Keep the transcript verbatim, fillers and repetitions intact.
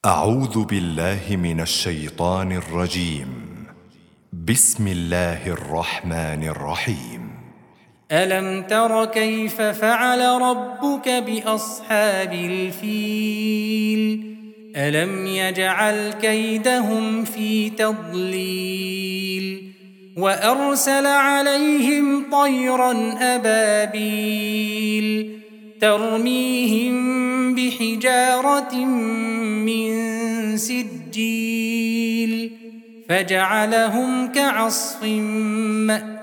أعوذ بالله من الشيطان الرجيم. بسم الله الرحمن الرحيم. ألم تر كيف فعل ربك بأصحاب الفيل ألم يجعل كيدهم في تضليل وأرسل عليهم طيرا أبابيل ترميهم بحجارة من سجيل فجعلهم كعصف مأكول